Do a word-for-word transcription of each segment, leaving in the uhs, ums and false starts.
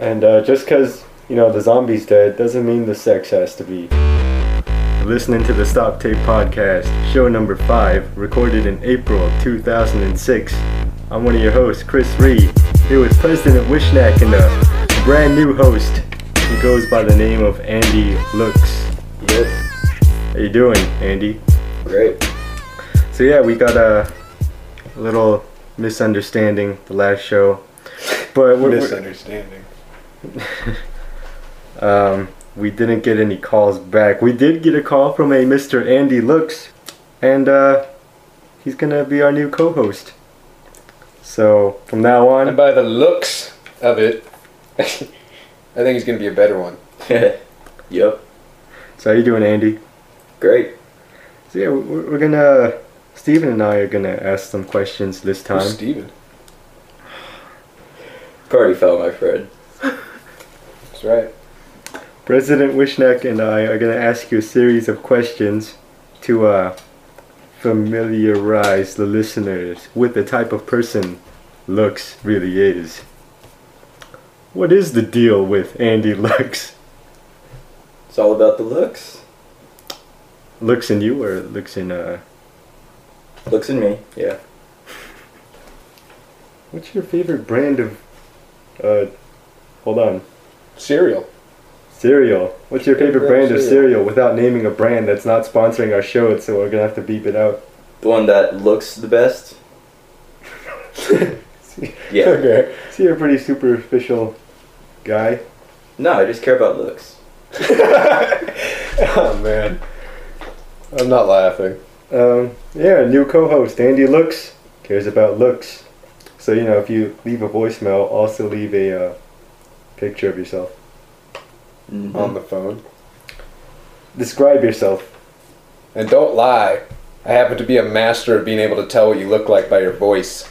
And uh, just because, you know, the zombie's dead doesn't mean the sex has to be. Listening to the Stop Tape Podcast, show number five, recorded in April of two thousand six. I'm one of your hosts, Chris Reed, here with President Wishnack and a brand new host who goes by the name of Andy Looks. Yep. How you doing, Andy? Great. So yeah, we got a little misunderstanding the last show, but we're, misunderstanding. um, we didn't get any calls back. We did get a call from a Mister Andy Looks, and uh, he's gonna be our new co-host. So from now on, And by the looks of it, I think he's gonna be a better one. Yep. So how you doing, Andy? Great. So yeah, we're, we're gonna, Steven and I are gonna ask some questions this time. Who's Steven? Party foul, my friend. That's right. President Wishnack and I are gonna ask you a series of questions to uh, familiarize the listeners with the type of person Looks really is. What is the deal with Andy Looks? It's all about the looks. Looks in you or looks in uh? Looks in me, yeah. What's your favorite brand of uh? Hold on. Cereal. Cereal. What's your favorite Favorite brand of cereal? cereal without naming a brand that's not sponsoring our show, so we're gonna have to beep it out. The one that looks the best. Yeah. Okay. So you're a pretty superficial guy. No, I just care about looks. Oh man. I'm not laughing. Um, yeah, new co-host, Andy Looks, cares about looks. So, you know, if you leave a voicemail, also leave a uh, picture of yourself. Mm-hmm. On the phone. Describe yourself. And don't lie. I happen to be a master of being able to tell what you look like by your voice.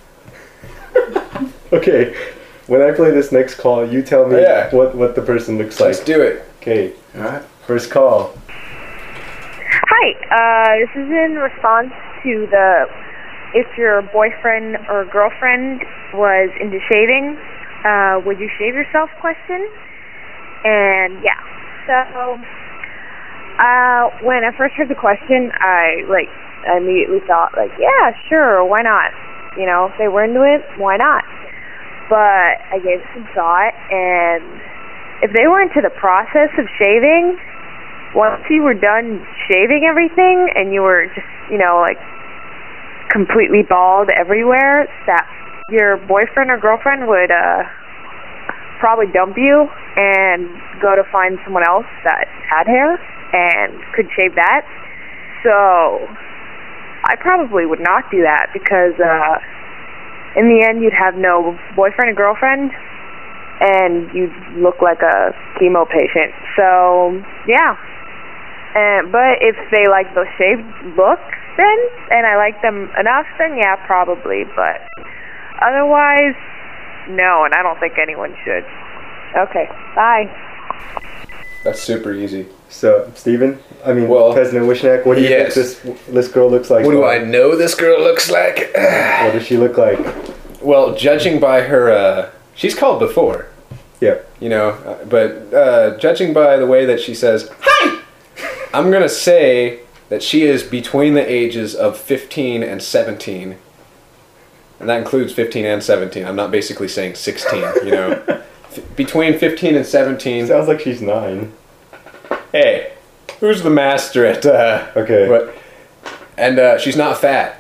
Okay, when I play this next call, you tell me Yeah. what, what the person looks Let's like. do it. Okay, Alright. first call. Hi, uh, this is in response to the if your boyfriend or girlfriend was into shaving, uh, would you shave yourself question? And yeah, so uh, when I first heard the question, I like I immediately thought like, yeah, sure, why not? You know, if they were into it, why not? But I gave it some thought, and if they were into the process of shaving, once you were done shaving everything and you were just, you know, like completely bald everywhere, that your boyfriend or girlfriend would uh, probably dump you and go to find someone else that had hair and could shave that. So I probably would not do that because uh, in the end you'd have no boyfriend or girlfriend and you'd look like a chemo patient. So yeah. And, but if they like the shaved look, then, and I like them enough, then yeah, probably. But otherwise, no, and I don't think anyone should. Okay, bye. That's super easy. So, Steven, I mean, Well, President Wishnack, what do you yes. think this, this girl looks like? What do I know this girl looks like? What does she look like? Well, judging by her, uh, she's called before, Yeah. you know, uh, but uh, judging by the way that she says, hi, I'm going to say that she is between the ages of fifteen and seventeen. And that includes fifteen and seventeen. I'm not basically saying sixteen, you know. F- between fifteen and seventeen. Sounds like she's nine. Hey, who's the master at, uh... Okay. What? And uh, she's not fat.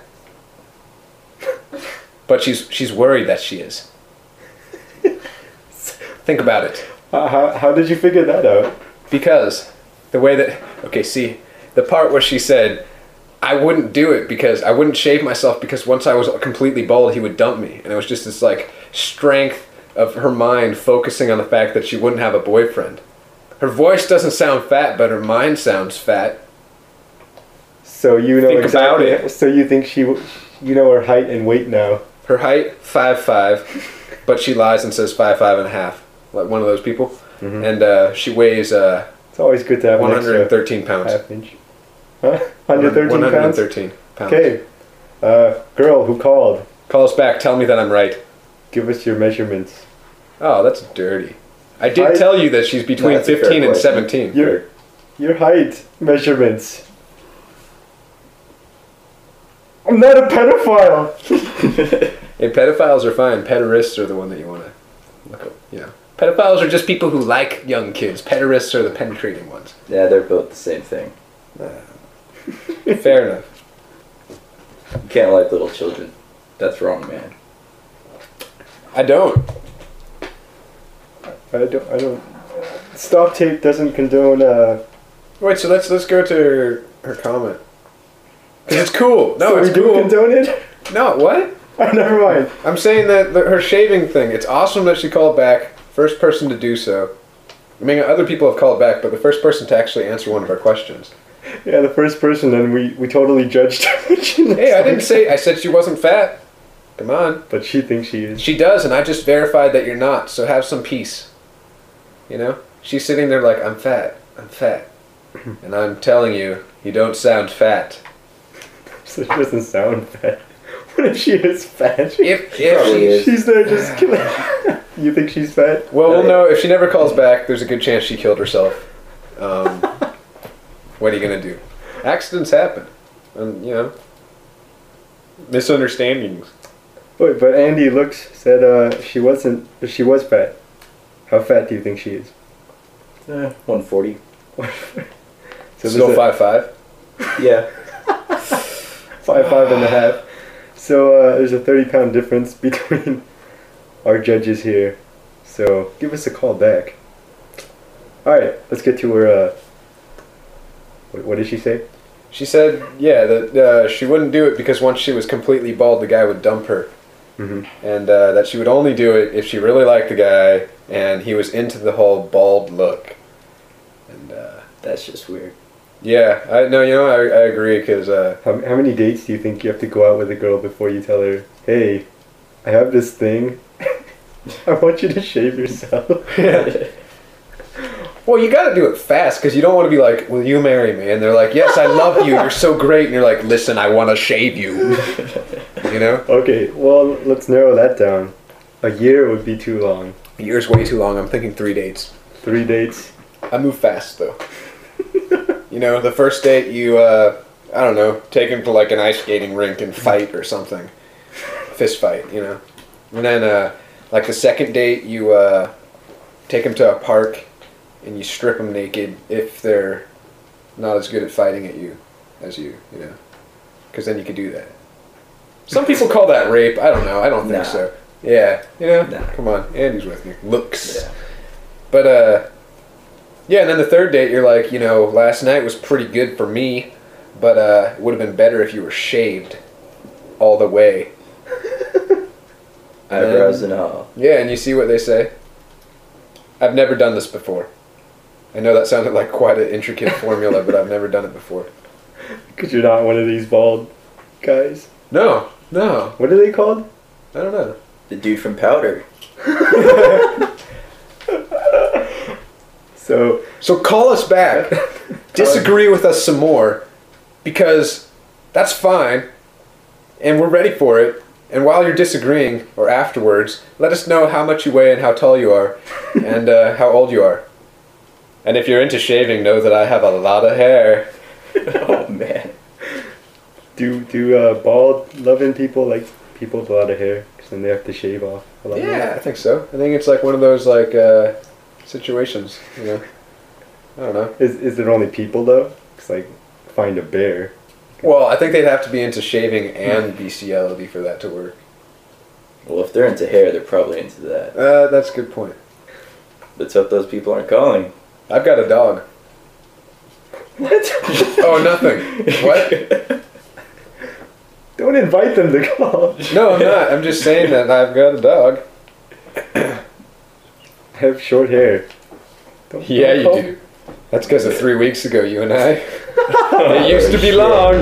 But she's she's worried that she is. Think about it. How, how, how did you figure that out? Because the way that... Okay, see, the part where she said, I wouldn't do it because... I wouldn't shave myself because once I was completely bald, he would dump me. And it was just this, like, strength of her mind focusing on the fact that she wouldn't have a boyfriend. Her voice doesn't sound fat, but her mind sounds fat. So you know Think about exactly. it. So you think she, w- you know her height and weight now. Her height, five five, but she lies and says five five and a half. Like one of those people. Mhm. And uh, she weighs uh, It's always good to have one an extra hundred thirteen pounds. half inch. Huh? one hundred thirteen one hundred pounds? thirteen pounds. Okay. Uh, girl who called, Call us back. Tell me that I'm right. give us your measurements. Oh, that's dirty. I did I- tell you that she's between No, that's a fair fifteen and question. seventeen. Your your height measurements. I'm not a pedophile. Hey, pedophiles are fine. Pederasts are the one that you want to look up. You know, pedophiles are just people who like young kids. Pederasts are the penetrating ones. Yeah, they're both the same thing. Fair enough. You can't like little children. That's wrong, man. I don't. I don't. I don't. Stop tape doesn't condone. Uh, Wait, so let's let's go to her, her comment. 'Cause it's cool. No, so it's we do cool. condone it. No, what? Oh, never mind. I'm saying that the, her shaving thing. It's awesome that she called back. First person to do so. I mean, other people have called back, but the first person to actually answer one of our questions. Yeah, the first person, and we we totally judged her. She looks Hey, I like- didn't say. I said she wasn't fat. Come on. But she thinks she is. She does, and I just verified that you're not. So have some peace. You know? She's sitting there like, I'm fat. I'm fat. And I'm telling you, you don't sound fat. So she doesn't sound fat. What if she is fat? If Probably if she, is. She's there just killing. You think she's fat? well, we'll know if she never calls back. There's a good chance she killed herself. Um, what are you gonna do? Accidents happen, and you know, misunderstandings. Wait, but Andy looks said uh, she wasn't. She was fat. How fat do you think she is? Eh, one forty. So Still there's a- five five. Yeah. Five, five and a half. So uh, there's a thirty pound difference between our judges here. So give us a call back. Alright, let's get to her. Uh, what, what did she say? She said, yeah, that uh, she wouldn't do it because once she was completely bald, the guy would dump her. Mm-hmm. And uh, that she would only do it if she really liked the guy and he was into the whole bald look. And uh, That's just weird. yeah, I no, you know, I, I agree because uh, How, how many dates do you think you have to go out with a girl before you tell her, hey, I have this thing. I want you to shave yourself. well, you got to do it fast because you don't want to be like, will you marry me? And they're like, yes, I love you. You're so great. And you're like, listen, I want to shave you. You know? Okay, well, let's narrow that down. A year would be too long. A year's way too long. I'm thinking three dates. Three dates. I move fast though. You know, the first date you, uh, I don't know, take him to like an ice skating rink and fight or something. Fist fight, you know. And then, uh, like the second date, you uh, take him to a park and you strip them naked if they're not as good at fighting at you as you, you know. Because then you could do that. Some people call that rape. I don't know. I don't think Nah. so. Yeah, you know. Nah. Come on, Andy's with me. Looks. Yeah. But uh, yeah. And then the third date, you're like, you know, last night was pretty good for me, but uh, it would have been better if you were shaved all the way. Eyebrows and all. Yeah, and you see what they say. I've never done this before. I know that sounded like quite an intricate formula, but I've never done it before. Because you're not one of these bald guys. No, no, What are they called? I don't know. The dude from Powder. So, So call us back. Disagree with us some more, because that's fine, and we're ready for it. And while you're disagreeing, or afterwards, let us know how much you weigh and how tall you are, and uh, how old you are. And if you're into shaving, know that I have a lot of hair. Oh man. do do uh, bald loving people like people with a lot of hair? Because then they have to shave off a lot Yeah, I think so. I think it's like one of those like uh, situations, you know. I don't know. more. Is is it only people though? It's like find a bear. Well, I think they'd have to be into shaving and bestiality for that to work. Well, if they're into hair, they're probably into that. Uh, that's a good point. Let's hope those people aren't calling. I've got a dog. What? Oh, nothing. What? Don't invite them to call. No, I'm not. I'm just saying that I've got a dog. I have short hair. Don't, Yeah, don't you call do. That's because of three weeks ago, you and I. It used to be long.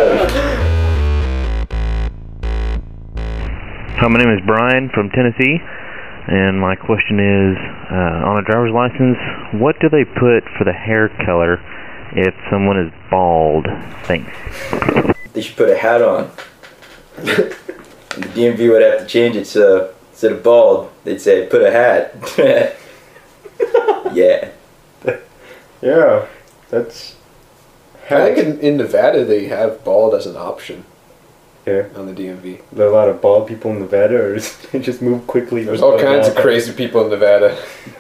Hi, my name is Brian from Tennessee, and my question is, uh, on a driver's license, what do they put for the hair color if someone is bald? Thanks. They should put a hat on. And the D M V would have to change it so Instead of bald, they'd say, put a hat. Yeah. Yeah, that's. I think in, in Nevada they have bald as an option Yeah. on the D M V. There are a lot of bald people in Nevada, or is they just move quickly? There's all kinds of crazy people in Nevada.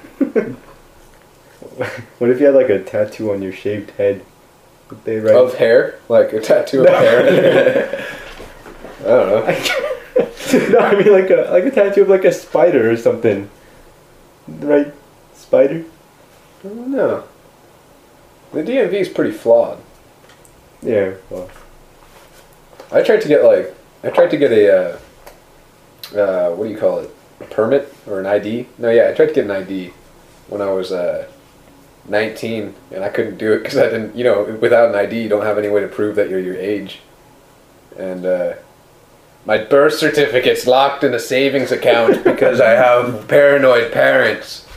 What if you had like a tattoo on your shaved head? Would they write? Of hair? Like a tattoo of hair? I don't know. No, I mean like a like a tattoo of like a spider or something. Right? Spider? I don't know. The D M V is pretty flawed. Yeah. Well. I tried to get like I tried to get a uh, uh, what do you call it? A permit or an I D? No, yeah, I tried to get an I D when I was uh, nineteen, and I couldn't do it because I didn't. You know, without an I D, you don't have any way to prove that you're your age. And uh, my birth certificate's locked in a savings account because I have paranoid parents.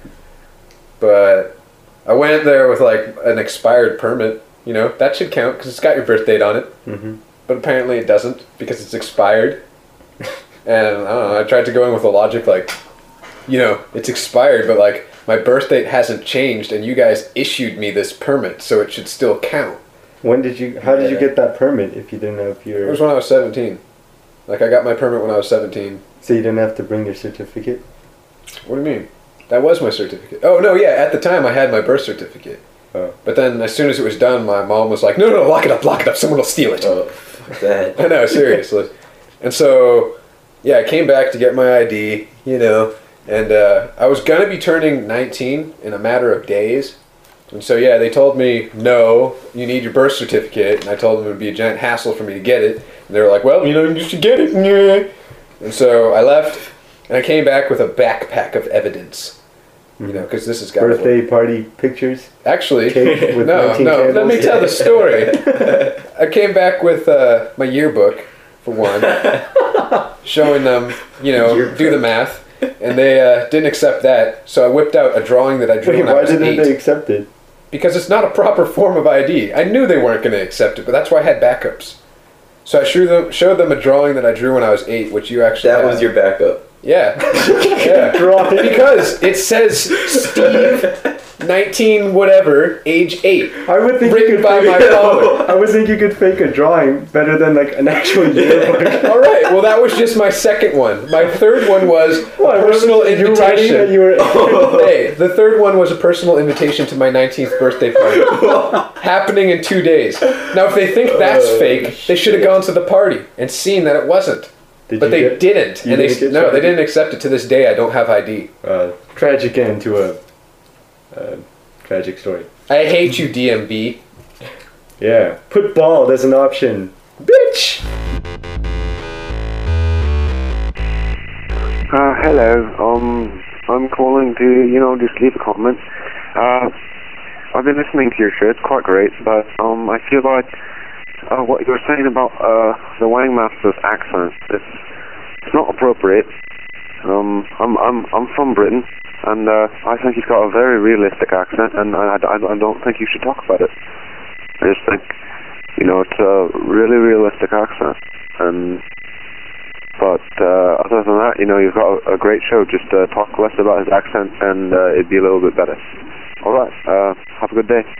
But I went there with like an expired permit. You know, that should count because it's got your birth date on it. Mm-hmm. But apparently it doesn't because it's expired. And I don't know, I tried to go in with the logic like, you know, it's expired, but like my birth date hasn't changed and you guys issued me this permit, so it should still count. When did you? How did you Yeah. get that permit if you didn't have It your? was when I was seventeen. Like I got my permit when I was seventeen. So you didn't have to bring your certificate? What do you mean? That was my certificate. Oh no, yeah, at the time I had my birth certificate. Oh. But then as soon as it was done, my mom was like, no, no, lock it up, lock it up, someone will steal it. Oh, fuck that. I know, seriously. And so, yeah, I came back to get my I D, you know, and uh, I was going to be turning nineteen in a matter of days. And so, yeah, they told me, no, you need your birth certificate. And I told them it would be a giant hassle for me to get it. And they were like, well, you know, you should get it. And so I left, and I came back with a backpack of evidence. You know, because this has got Birthday party pictures? Actually, Cake with no, nineteen no. Let candles? me tell the story. I came back with uh, my yearbook, for one, showing them, you know, do the math, and they uh, didn't accept that. So I whipped out a drawing that I drew Wait, when I why was didn't eight. they accept it? Because it's not a proper form of I D. I knew they weren't going to accept it, but that's why I had backups. So I showed them, showed them a drawing that I drew when I was eight, which you actually That have. was your backup. Yeah. Yeah. Drawing. Because it says Steve, nineteen whatever, age eight. I would think Written you could by fake my father. I would think you could fake a drawing better than like an actual yearbook. All right. Well, that was just my second one. My third one was What, a personal you writing that invitation. you were Hey, the third one was a personal invitation to my nineteenth birthday party, happening in two days. Now, if they think that's Oh, fake, they should have gone to the party and seen that it wasn't. Did But you they get- didn't, you and they didn't get no, they selected? didn't accept it. To this day, I don't have I D. uh, tragic end to a uh, tragic story. I hate you, D M V. Yeah, put bald as an option, bitch. Uh, hello. Um, I'm calling to, you know, just leave a comment. Uh, I've been listening to your show. It's quite great, but um, I feel like uh, what you were saying about uh, the Wangmaster's accent, it's, it's not appropriate. Um, I'm I'm I'm from Britain, and uh, I think he's got a very realistic accent, and I, I, I don't think you should talk about it. I just think, you know, it's a really realistic accent, and but uh, other than that, you know, you've got a, a great show. Just uh, talk less about his accent, and uh, it'd be a little bit better. All right, uh, have a good day.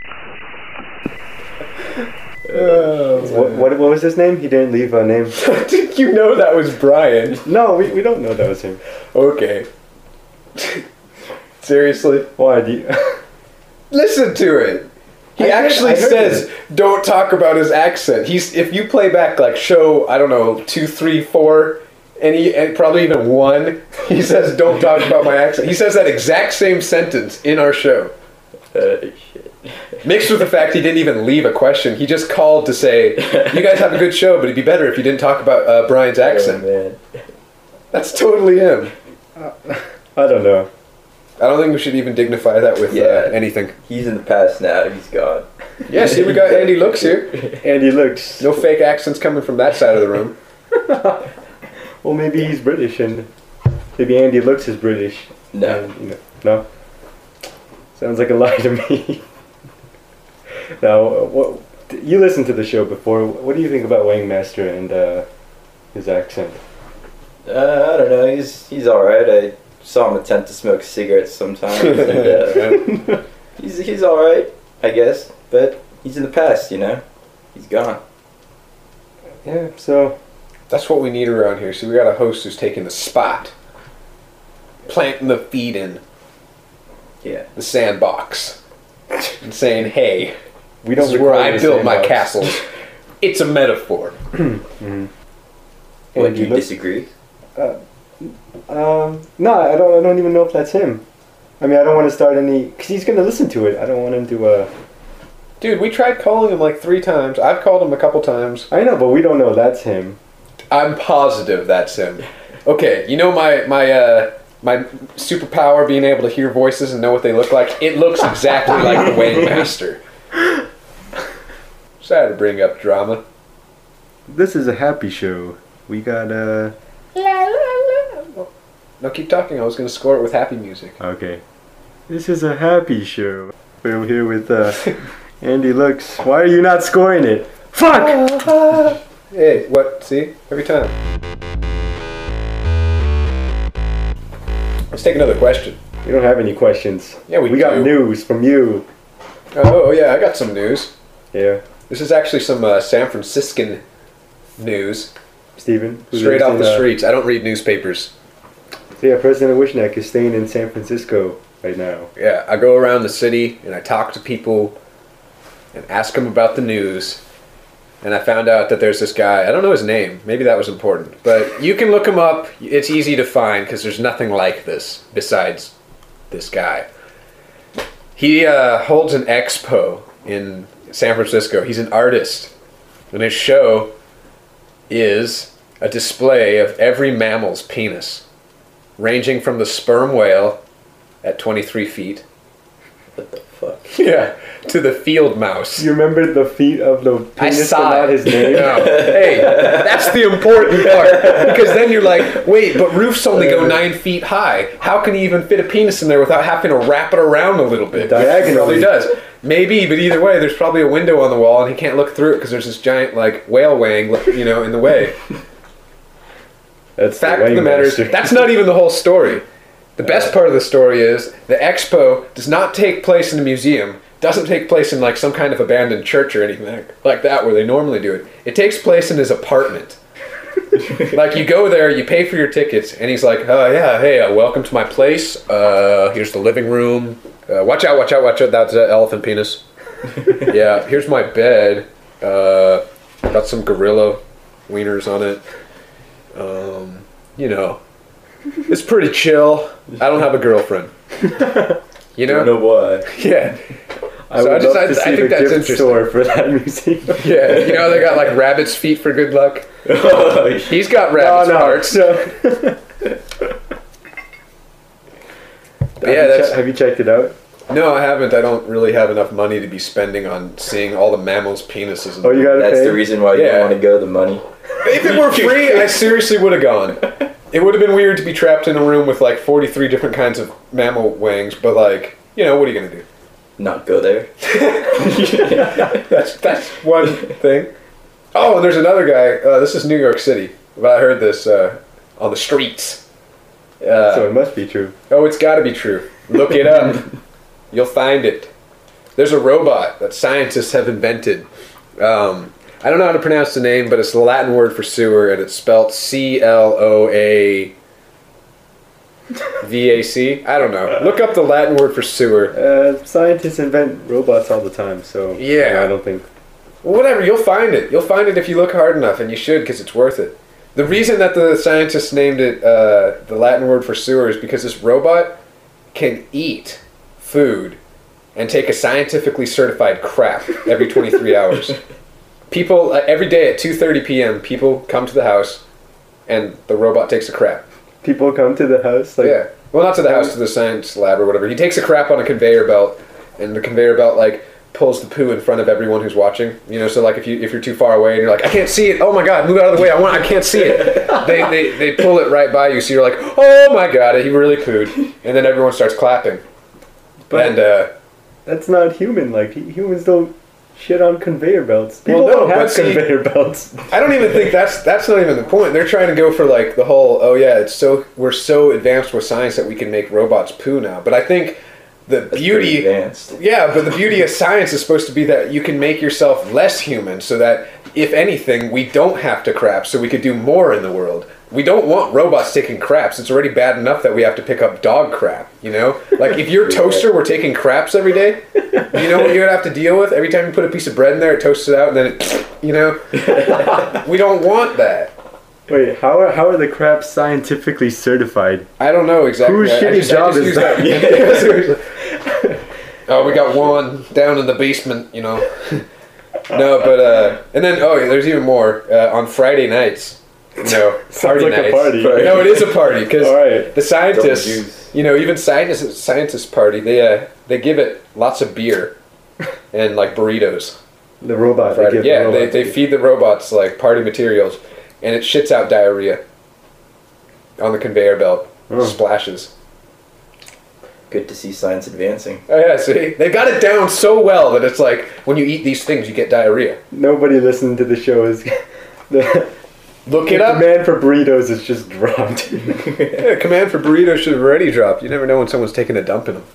What, what what was his name? He didn't leave a name. Did you know that was Brian? No, we, we don't know that was him. Okay. Seriously? Why do you? Listen to it. He I heard- actually I heard says, it. "Don't talk about his accent." He's if you play back like show I don't know two, three, four, and he and probably even one. He says, "Don't talk about my accent." He says that exact same sentence in our show. Uh, shit. Mixed with the fact he didn't even leave a question. He just called to say, "You guys have a good show, but it'd be better if you didn't talk about uh, Brian's accent." Oh, man. That's totally him. I don't know. I don't think we should even dignify that with Yeah. uh, anything. He's in the past now. He's gone. Yeah, see, we got Andy Looks here. Andy looks. No fake accents coming from that side of the room. Well, maybe he's British, and maybe Andy looks is British. No. And, you know, no. Sounds like a lie to me. Now, uh, what you listened to the show before? What do you think about Wangmaster and uh, his accent? Uh, I don't know. He's he's all right. I saw him attempt to smoke cigarettes sometimes. and, uh, he's he's all right, I guess. But he's in the past, you know. He's gone. Yeah. So That's what we need around here. So we got a host who's taking the spot, planting the feet in Yeah. the sandbox, and saying, "Hey, we don't. this is where record I in the built my sandbox. castles." It's a metaphor. Mm-hmm. What, And do you look- disagree? Um, no, I don't. I don't even know if that's him. I mean, I don't want to start any because he's gonna listen to it. I don't want him to. Uh, Dude, we tried calling him like three times. I've called him a couple times. I know, but we don't know that's him. I'm positive that's him. Okay, you know my my uh, my superpower being able to hear voices and know what they look like? It looks exactly like the Wayne Master. Sorry to bring up drama. This is a happy show. We got uh. No, keep talking. I was going to score it with happy music. Okay. This is a happy show. We're here with uh, Andy Lux. Why are you not scoring it? Fuck! Hey, what? See? Every time. Let's take another question. We don't have any questions. Yeah, we We got do. news from you. Oh, oh, yeah, I got some news. Yeah. This is actually some uh, San Franciscan news. Steven. who Straight lives off in, the uh, streets. I don't read newspapers. So yeah, President Wishnek is staying in San Francisco right now. Yeah, I go around the city and I talk to people and ask them about the news. And I found out that there's this guy. I don't know his name. Maybe that was important. But you can look him up. It's easy to find because there's nothing like this besides this guy. He uh, holds an expo in San Francisco. He's an artist. And his show is a display of every mammal's penis, ranging from the sperm whale at twenty-three feet, What the fuck? yeah, to the field mouse. You remember the feet of the I penis, saw but not it. his name? No. Hey, that's the important part. Because then you're like, wait, but roofs only go nine feet high. How can he even fit a penis in there without having to wrap it around a little bit? Diagonally. He probably does. Maybe, but either way, there's probably a window on the wall and he can't look through it because there's this giant, like, whale wang, you know, in the way. That's Fact the of the matter is, Waymaster. that's not even the whole story. The best part of the story is the expo does not take place in a museum, doesn't take place in like some kind of abandoned church or anything like that where they normally do it. It takes place in his apartment. Like you go there, you pay for your tickets, and he's like, "Oh yeah, hey, uh, welcome to my place. Uh, here's the living room. Uh, watch out, watch out, watch out. That's an elephant penis. Yeah, here's my bed. Uh, got some gorilla wieners on it. Um, you know, it's pretty chill. I don't have a girlfriend. You I don't know? know why. Yeah. I So would I just- love I- to I see think the that's gift interesting. store for that museum. Yeah, you know they got like rabbit's feet for good luck. He's got rabbit's no, parts. no. But have, yeah, you that's che- have you checked it out? no, I haven't. I don't really have enough money to be spending on seeing all the mammals' penises. And Oh, you gotta That's pay? the reason why you Yeah. don't want to go, the money. If it were free, I seriously would have gone. It would have been weird to be trapped in a room with like forty-three different kinds of mammal wangs, but like, you know, what are you gonna do? Not go there. That's that's one thing. Oh, and there's another guy. Uh, this is New York City, but I heard this uh, on the streets. Uh, So it must be true. Oh, it's got to be true. Look it up. You'll find it. There's a robot that scientists have invented. Um, I don't know how to pronounce the name, but it's the Latin word for sewer, and it's spelled C L O A V A C. I don't know. Look up the Latin word for sewer. Uh, scientists invent robots all the time, so Yeah. I don't think. Well, whatever, you'll find it. You'll find it if you look hard enough, and you should, because it's worth it. The reason that the scientists named it uh, the Latin word for sewer is because this robot can eat food and take a scientifically certified crap every twenty-three hours. People, uh, every day at two thirty p.m., people come to the house, and the robot takes a crap. People come to the house like Yeah. Well, not to the house, to the science lab or whatever. He takes a crap on a conveyor belt, and the conveyor belt, like, pulls the poo in front of everyone who's watching. You know, so, like, if, you, if you're too far away and you're like, I can't see it. Oh, my God, move out of the way. I want. I can't see it. they, they, they pull it right by you, so you're like, oh, my God, he really pooed. And then everyone starts clapping. But- and, uh, that's not human. Like hu- humans don't shit on conveyor belts. People Well, no, don't have but see- conveyor belts. I don't even think that's that's not even the point. They're trying to go for like the whole, oh yeah, it's so we're so advanced with science that we can make robots poo now. But I think the That's pretty beauty, advanced. yeah, but the beauty of science is supposed to be that you can make yourself less human, so that if anything, we don't have to crap, so we could do more in the world. We don't want robots taking craps. It's already bad enough that we have to pick up dog crap, you know? Like, if your toaster were taking craps every day, you know what you would have to deal with? Every time you put a piece of bread in there, it toasts it out, and then it, you know? We don't want that. Wait, how are how are the craps scientifically certified? I don't know exactly. Whose I- I shitty just- I job just is use that? Yeah, seriously. Oh, we got one down in the basement, you know? No, but, uh, and then, oh, there's even more. Uh, on Friday nights, you know, party like a nights. party. No, it is a party, because All right. the scientists, Double juice. you know, even scientists, scientists party, they, uh, they give it lots of beer and, like, burritos. The robot. They Friday. give the Yeah, robot they, they to- feed the robots, like, party materials, and it shits out diarrhea on the conveyor belt. Oh. Splashes. Good to see science advancing. Oh yeah, see? They got it down so well that it's like, when you eat these things, you get diarrhea. Nobody listening to the show is the Look it the up. demand for burritos is just dropped. Yeah, command for burritos should have already dropped. You never know when someone's taking a dump in them.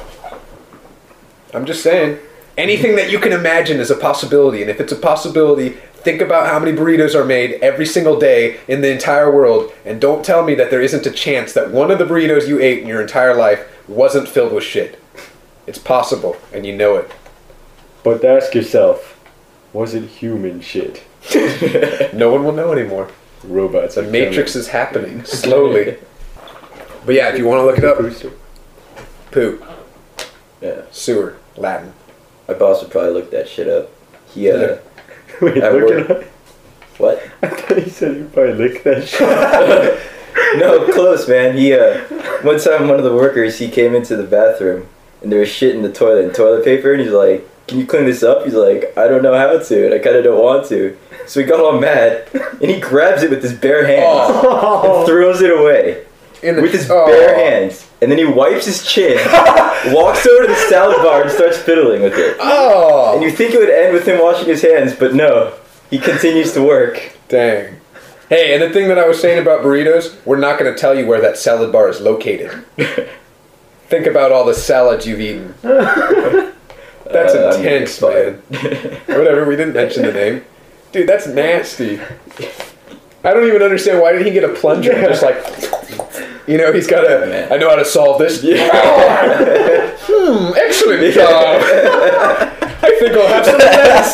I'm just saying. Anything that you can imagine is a possibility, and if it's a possibility, think about how many burritos are made every single day in the entire world, and don't tell me that there isn't a chance that one of the burritos you ate in your entire life wasn't filled with shit. It's possible, and you know it. But ask yourself, was it human shit? No one will know anymore. Robots. The are Matrix is happening, slowly. But yeah, if you want to look it up, poo, Yeah. sewer, Latin. My boss would probably look that shit up. He, uh, Yeah. Wait, At look work. it up. what? I thought you said you probably lick that shit. No, close, man. He, uh, one time one of the workers, he came into the bathroom and there was shit in the toilet and toilet paper, and he's like, can you clean this up? He's like, I don't know how to, and I kind of don't want to. So he got all mad, and he grabs it with his bare hands and throws it away. In the- With his oh. bare hands. And then he wipes his chin, walks over to the salad bar and starts fiddling with it. Oh! And you think it would end with him washing his hands, but no. He continues to work. Dang. Hey, and the thing that I was saying about burritos, we're not going to tell you where that salad bar is located. Think about all the salads you've eaten. That's Uh, I'm intense, fired. man. Whatever, we didn't mention the name. Dude, that's nasty. I don't even understand, why did he get a plunger and just like, you know, he's got Yeah, a, man. I know how to solve this. Hmm, excellent job. I think I'll have some lettuce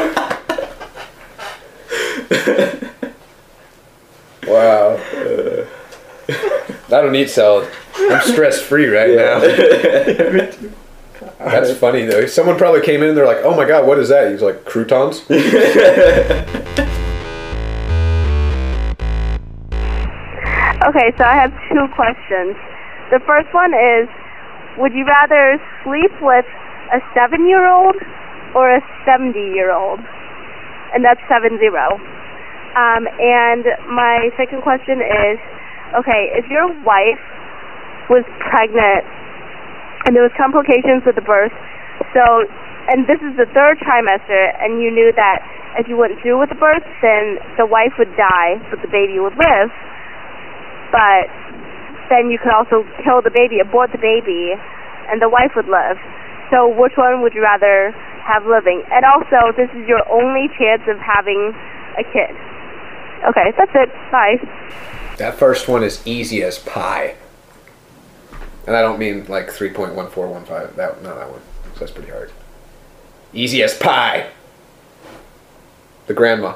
now. Wow. I don't eat salad. I'm stress free right now. That's funny though. Someone probably came in and they're like, "Oh my god, what is that?" He's like, "Croutons." Okay, so I have two questions. The first one is, would you rather sleep with a seven-year-old or a seventy-year-old? And that's seven zero. Um, and my second question is, okay, if your wife was pregnant and there was complications with the birth, so, and this is the third trimester, and you knew that if you went through with the birth, then the wife would die, but the baby would live. But then you could also kill the baby, abort the baby, and the wife would live. So which one would you rather have living? And also, this is your only chance of having a kid. Okay, that's it. Bye. That first one is easy as pie. And I don't mean like three point one four one five. That, not that one. So that's pretty hard. Easy as pie. The grandma.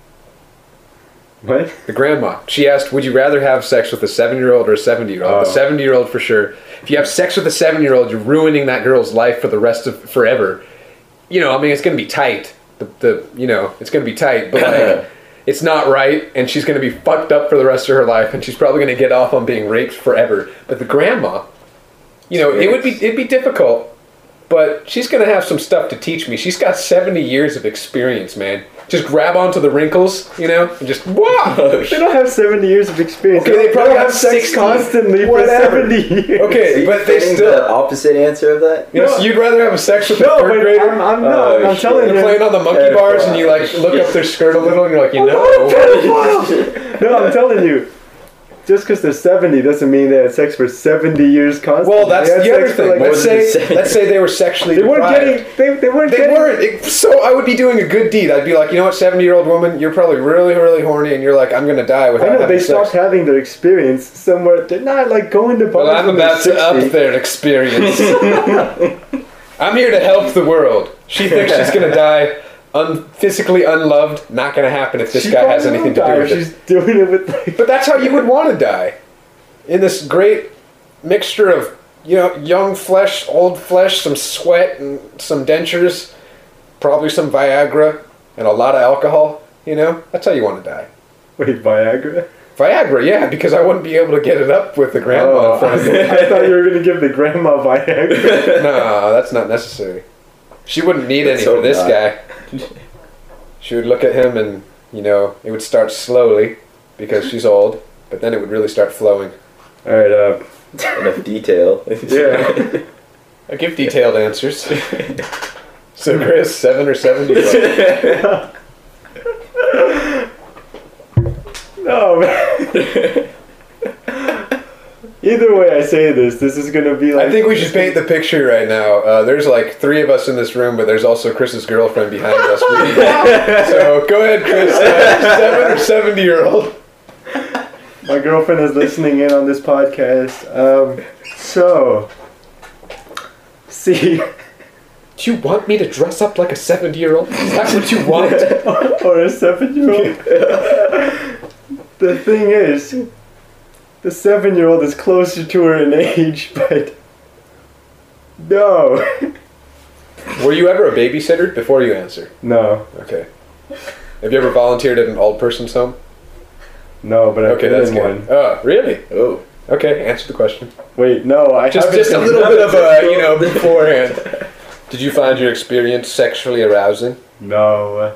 What? The grandma. She asked, would you rather have sex with a seven-year-old or a seventy-year-old? Oh. The seventy-year-old for sure. If you have sex with a seven-year-old, you're ruining that girl's life for the rest of forever. You know, I mean, it's going to be tight. The, the you know, it's going to be tight, but like, it's not right, and she's going to be fucked up for the rest of her life, and she's probably going to get off on being raped forever. But the grandma, you know, it would be it'd be difficult, but she's going to have some stuff to teach me. She's got seventy years of experience, man. just grab onto the wrinkles, you know, and just whoa. They don't have seventy years of experience. Okay, they probably don't have sex sixty, constantly whatever. for seventy years. Okay, but they Getting still. the opposite answer of that. You know, so you'd rather have a sex with a No, third but grader? I'm, I'm, no, Oh, I'm shit. telling You're you. playing on the monkey Yeah, bars and you like look up their skirt a little and you're like, you know. No, I'm telling you. Just because they're seventy doesn't mean they had sex for seventy years constantly. Well, that's They had the other sex for, thing. like, more let's than say seven. let's say they were sexually they weren't deprived. getting. They, they weren't They getting. weren't. It- so I would be doing a good deed. I'd be like, you know what, seventy-year-old woman, you're probably really, really horny, and you're like, I'm gonna die without I know having they sex. stopped having their experience somewhere. They're not like going to bars. Well, I'm when they're about to up sixty. their experience. I'm here to help the world. She thinks she's gonna die, un- physically unloved. Not gonna happen if this She guy has probably anything to won't do die with if it. She's doing it with like. But that's how you would want to die. In this great mixture of, you know, young flesh, old flesh, some sweat and some dentures, probably some Viagra and a lot of alcohol, you know? That's how you want to die. Wait, Viagra? Viagra, yeah, because I wouldn't be able to get it up with the grandma Oh, in front of me. I thought you were gonna give the grandma Viagra. No, that's not necessary. She wouldn't need any Let's for hope this not. guy. She would look at him and, you know, it would start slowly because she's old, but then it would really start flowing. All right. Uh, Enough detail. yeah. I give detailed answers. So, Chris, seven or seventy? No, man. Either way I say this, this is gonna be like. I think we should paint the picture right now. Uh, there's like three of us in this room, but there's also Chris's girlfriend behind us. So go ahead, Chris. Uh, seven or seventy year old. My girlfriend is listening in on this podcast. Um, so, see, Do you want me to dress up like a seventy year old? Is that what you want? or a seven-year-old. The thing is, the seven-year-old is closer to her in age, but no, Were you ever a babysitter before you answer? no, Okay. Have you ever volunteered at an old person's home? no. But I've Okay, been that's in good. one. Oh, really? Oh. Okay, answer the question. Wait, no, I Just, haven't just a been- little bit of a, you know, beforehand. Did you find your experience sexually arousing? No.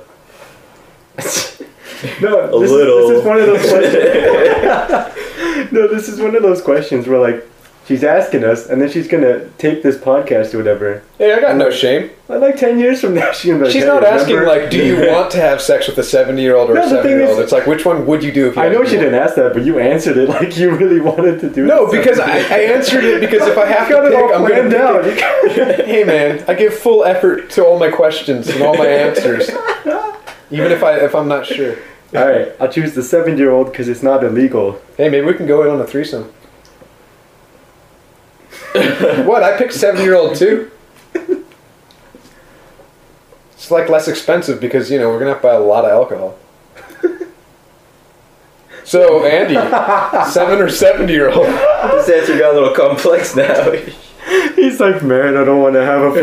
No, A this, little. Is, this is one of those questions. No, this is one of those questions where like she's asking us, and then she's gonna tape this podcast or whatever. Hey, I got no shame. But like ten years from now, she's gonna be like, She's "Hey, not asking remember?" like, do you want to have sex with a seventy-year-old or No, a the thing seventy-year-old? is- It's like, which one would you do if you? I had know to she do didn't ask that, but you answered it like you really wanted to do. No, this. because I, I answered it because if I have You to got it pick, all I'm going to planned pick out. it. Hey man, I give full effort to all my questions and all my answers, even if I if I'm not sure. All right, I'll choose the seven-year-old because it's not illegal. Hey, maybe we can go in on a threesome. What? I picked seven-year-old too. It's like less expensive because you know we're gonna have to buy a lot of alcohol. So Andy, seven or seventy-year-old. This answer got a little complex now. He's like, man, I don't want to have a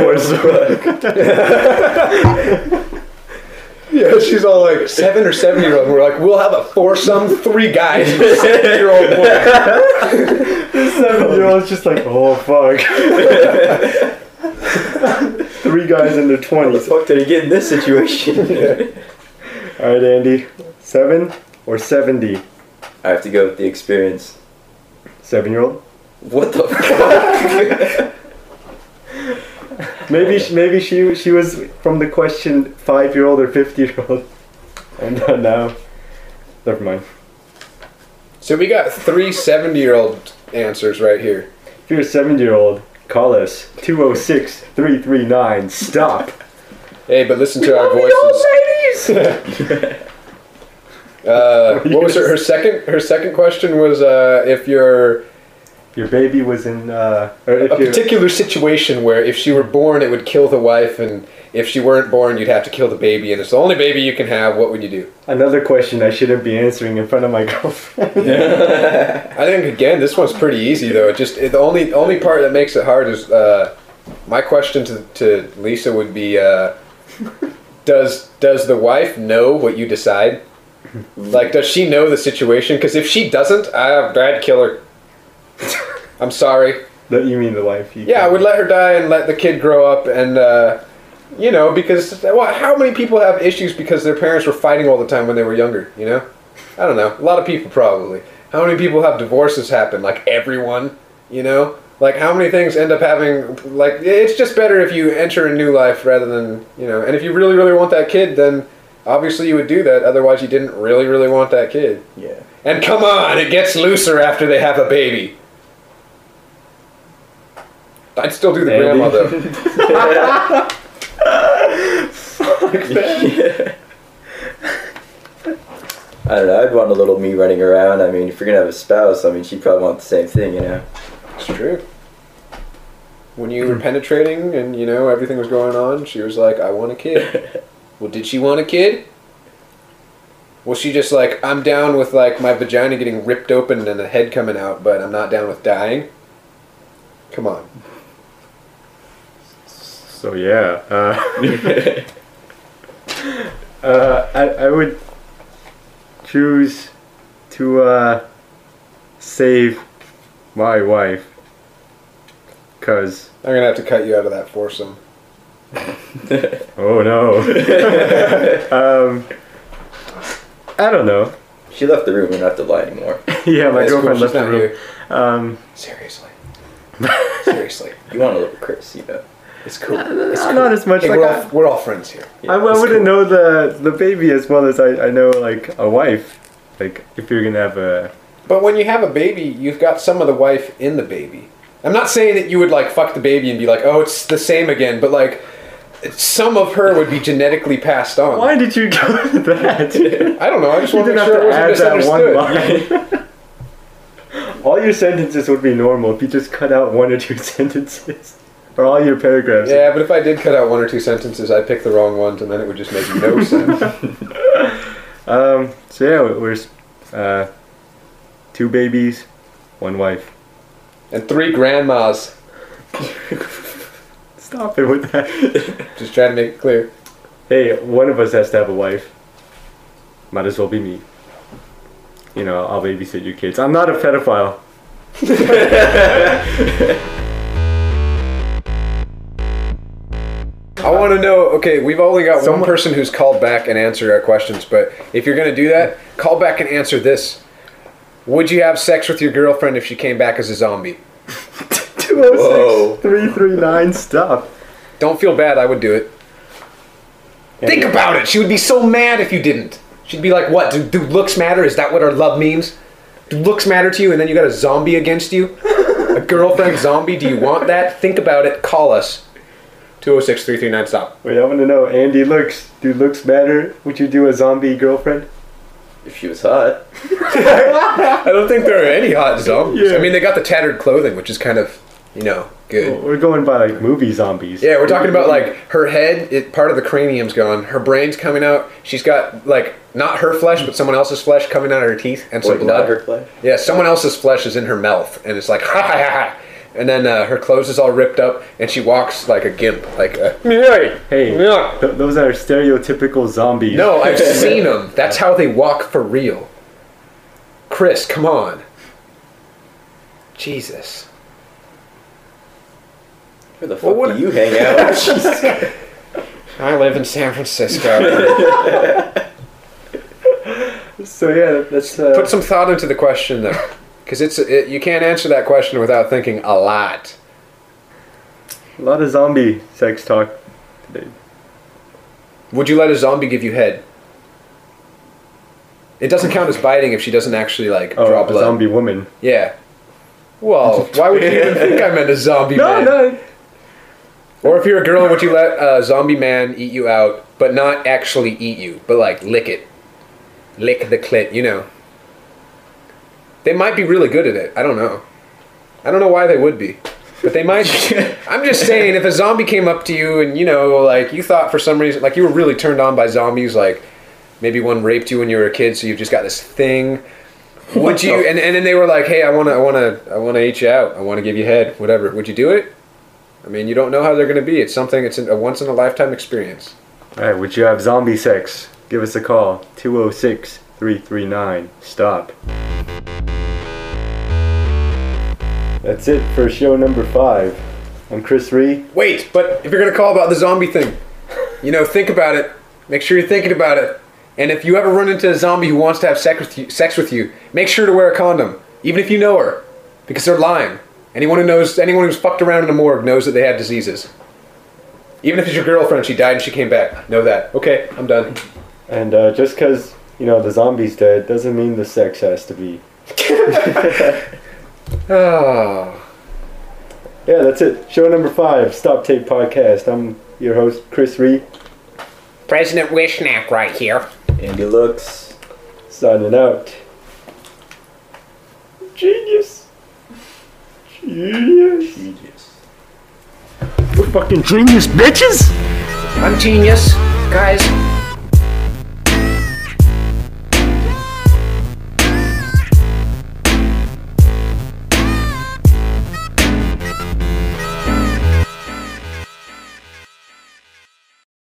foursome. Yeah, she's all like seven or seven year old. We're like, we'll have a foursome, three guys, and a seven year old woman. This seven-year-old's just like, oh fuck. Three guys in their How the twenties. fuck did I get in this situation? All right, Andy, seven or seventy? I have to go with the experience. Seven-year-old? What the fuck? Maybe she, maybe she she was from the question five-year-old or fifty-year-old. And uh, now, never mind. So we got three seventy year old answers right here. If you're a seven-year-old, call us two oh six, three three nine, stop. Hey, but listen to our voices. uh, what was her, her second? Her second question was uh, if you're Your baby was in, uh, or if a you're, particular situation where if she were born, it would kill the wife, and if she weren't born, you'd have to kill the baby, and it's the only baby you can have. What would you do? another question I shouldn't be answering in front of my girlfriend. I think again, this one's pretty easy though. It just it, the only only part that makes it hard is uh, my question to to Lisa would be: uh, Does does the wife know what you decide? Like, does she know the situation? Because if she doesn't, I, I'd kill her. I'm sorry. That you mean the wife? You Yeah, I would let her die and let the kid grow up. And uh, You know, because well, how many people have issues because their parents were fighting all the time when they were younger, you know? I don't know. A lot of people probably. How many people have divorces happen? Like everyone, you know? Like how many things end up having, like, it's just better if you enter a new life rather than, you know, and if you really, really want that kid, then obviously you would do that. Otherwise you didn't really, really want that kid. Yeah. And come on, it gets looser after they have a baby. I'd still do the Andy. grandma though. Fuck that. I don't know, I'd want a little me running around. I mean, if you're gonna have a spouse, I mean, she'd probably want the same thing, you know? It's true. When you were penetrating and, you know, everything was going on, she was like, I want a kid. Well, did she want a kid? Was she just like, I'm down with, like, my vagina getting ripped open and a head coming out, but I'm not down with dying? Come on. So yeah, uh, uh, I I would choose to uh, save my wife, cause I'm going to have to cut you out of that foursome. oh no, um, I don't know. She left the room, we don't have to lie anymore. Yeah, my That's cool, girlfriend she's left the not room. here. Um, Seriously. Seriously. You want a little Chris, you know? It's cool. It's cool. not as much Hey, like we're, I- all, we're all friends here. I, I it's wouldn't cool. know the the baby as well as I, I know like a wife. Like if you're gonna have a But when you have a baby, you've got some of the wife in the baby. I'm not saying that you would like fuck the baby and be like, oh, it's the same again, but like some of her would be genetically passed on. why did you go to that? I don't know. I just You want to didn't make have sure to it wasn't add that one misunderstood. line. All your sentences would be normal if you just cut out one or two sentences. Or all your paragraphs. Yeah, but if I did cut out one or two sentences, I'd pick the wrong ones, and then it would just make no sense. Um, so yeah, we're uh, two babies, one wife. And three grandmas. Stop it with that. Just trying to make it clear. Hey, one of us has to have a wife. Might as well be me. You know, I'll babysit your kids. I'm not a pedophile. I want to know, okay, we've only got Someone- one person who's called back and answered our questions, but if you're going to do that, call back and answer this. Would you have sex with your girlfriend if she came back as a zombie? two oh Whoa. six, three three nine, stop. Don't feel bad, I would do it. Think about it. She would be so mad if you didn't. She'd be like, what, do, do looks matter? Is that what our love means? Do looks matter to you and then you got a zombie against you? A girlfriend zombie? Do you want that? Think about it. Call us. two oh six, three three nine, stop. Wait, I want to know, Andy, looks, do looks matter? Would you do a zombie girlfriend? If she was hot. I don't think there are any hot zombies. Yeah. I mean, they got the tattered clothing, which is kind of, you know, good. Well, we're going by like movie zombies. Yeah, we're talking about like her head, it, part of the cranium's gone, her brain's coming out, she's got like, not her flesh, but someone else's flesh coming out of her teeth, and some Wait, blood. not her flesh? Yeah, someone else's flesh is in her mouth, and it's like, ha ha ha ha. And then uh, her clothes is all ripped up, and she walks like a gimp, like a... Hey, Yeah. th- those are stereotypical zombies. No, I've seen them. That's how they walk for real. Chris, come on. Jesus. Where the fuck Well, what- do you hang out? Jesus. I live in San Francisco. So yeah, that's uh, Put some thought into the question, though. Because it's it, you can't answer that question without thinking a lot. a lot of zombie sex talk today. Would you let a zombie give you head? It doesn't count as biting if she doesn't actually, like, Oh, draw a blood. zombie woman. Yeah. Well, why would you even think I meant a zombie No, man? no. Or if you're a girl, would you let a zombie man eat you out, but not actually eat you, but, like, lick it? Lick the clit, you know. They might be really good at it. I don't know. I don't know why they would be. But they might be. I'm just saying, if a zombie came up to you and, you know, like, you thought for some reason, like, you were really turned on by zombies, like, maybe one raped you when you were a kid, so you've just got this thing. Would you, and, and then they were like, hey, I want to, I want to, I want to eat you out. I want to give you head, whatever. Would you do it? I mean, you don't know how they're going to be. It's something, it's a once in a lifetime experience. Alright, would you have zombie sex? Give us a call. two oh six, three three nine, stop. That's it for show number five. I'm Chris Ree. Wait, but if you're going to call about the zombie thing, you know, think about it. Make sure you're thinking about it. And if you ever run into a zombie who wants to have sex with you, sex with you, make sure to wear a condom, even if you know her, because they're lying. Anyone who knows, anyone who's fucked around in a morgue knows that they have diseases. Even if it's your girlfriend, she died and she came back. Know that. Okay, I'm done. And uh, just because, you know, the zombie's dead doesn't mean the sex has to be. Oh. Yeah, that's it. Show number five, Stop Tape Podcast. I'm your host, Chris Reed. President Wishnack right here. Andy Looks. Signing out. Genius. Genius. Genius. We're fucking genius, bitches! I'm genius, guys.